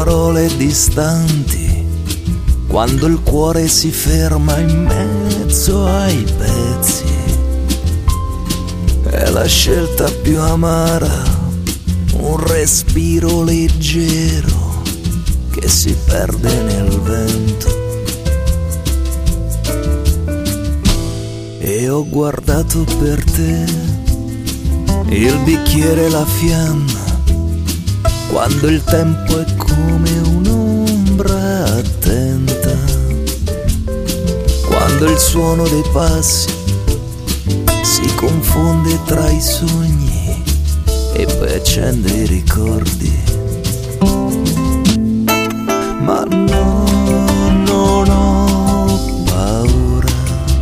parole distanti, quando il cuore si ferma in mezzo ai pezzi. È la scelta più amara, un respiro leggero che si perde nel vento. E ho guardato per te il bicchiere e la fiamma, quando il tempo è come un'ombra attenta, quando il suono dei passi si confonde tra i sogni e poi accende i ricordi. Ma no, non ho paura,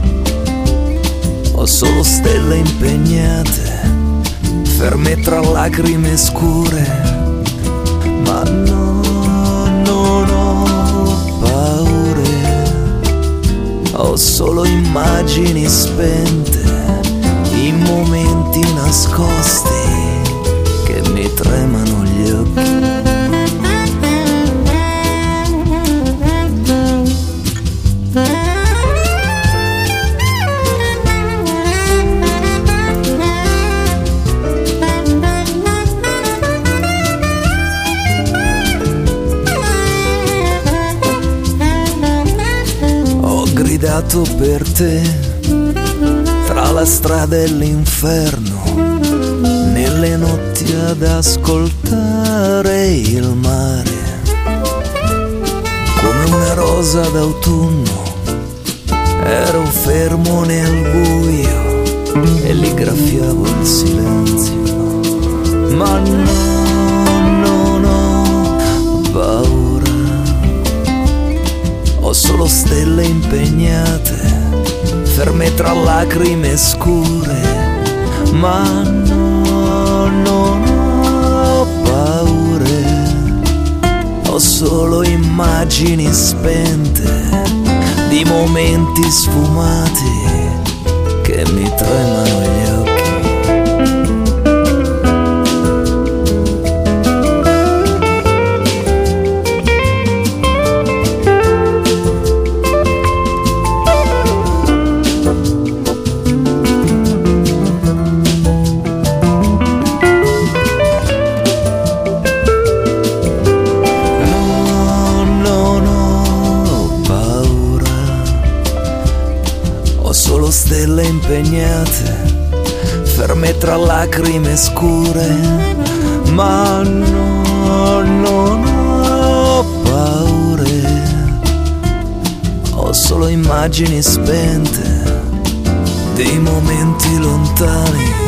ho solo stelle impegnate, ferme tra lacrime scure. Ma no, non ho paure, ho solo immagini spente, in momenti nascosti che mi tremano gli occhi. Gridato per te tra la strada e l'inferno, nelle notti ad ascoltare il mare, come una rosa d'autunno ero fermo nel buio e li graffiavo il silenzio. Ma no, non ho paura, ho solo stelle impegnate, ferme tra lacrime scure. Ma no, non ho paure, ho solo immagini spente, di momenti sfumati che mi tremano gli occhi. Solo stelle impegnate, ferme tra lacrime scure. Ma no, non ho paure, ho solo immagini spente, dei momenti lontani